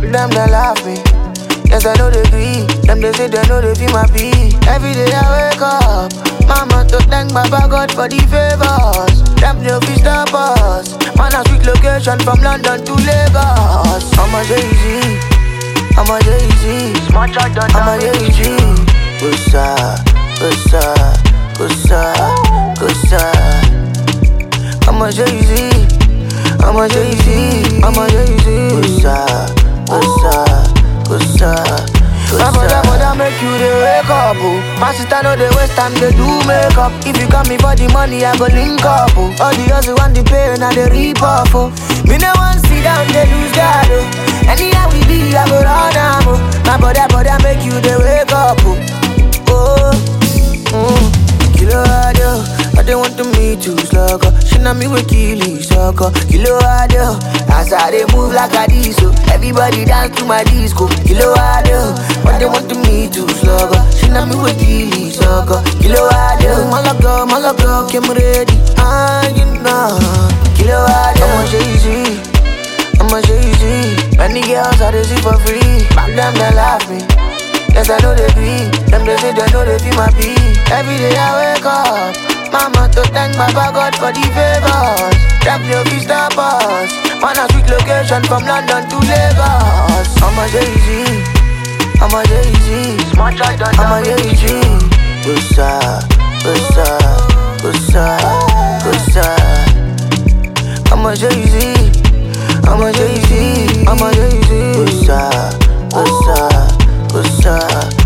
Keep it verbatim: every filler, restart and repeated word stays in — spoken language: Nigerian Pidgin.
them they laugh me. Yes, I know they agree. Them they say they know they feel my pee. Every day I wake up, mama to thank Baba God for the favors. Them no fit stop us. Man a sweet location from London to Lagos. I'm a Jay-Z, I'm a Jay-Z, I'm a Jay-Z. Gussa, gussa, gussa, gussa. I'm a Jay-Z, I'm a Jay-Z, I'm a Jay-Z. Gussa, gussa, gussa. My brother, brother, make you the wake up, oh. My sister know the waste time they do makeup. If you got me for the money, I go link up, oh. All the others want the pain and the reap off, oh. Me no one sit down, they lose God, oh. Anyhow we be, I go run am, oh. My brother, brother, make you the wake up, oh. Oh, mm. Kilo audio, I don't want to meet you, slugger. She know me with killing, sucker. Kilo audio, as I they move like a disco. Everybody dance to my disco. Kilo audio, I don't want to meet you, slugger. She know me with killing, sucker. Kilo audio, malaga, malaga, came ready. Ah, you know. Kilo audio, I'm a Jay-Z, I'm a Jay-Z. Many girls I they see for free. Back them they laugh me. Yes, I know they agree. Them they say they know they feel my pee. Every day I wake up, mama to thank Baba God for the favors. Them no fit stop us. Man a sweet location from London to Lagos. I'm a Jay-Z, I'm a Jay-Z, I'm a Jay-Z. Gussa, gussa, gussa, gussa. I'm a Jay-Z, I'm a Jay-Z, I'm a Jay-Z. Gussa, gussa, gussa.